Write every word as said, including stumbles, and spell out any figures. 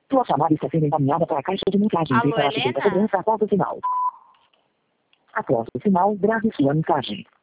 Sua chamada está sendo encaminhada para a caixa de mensagens e Alô, para a Helena? cobrança após o sinal. Após o sinal, grave sua mensagem.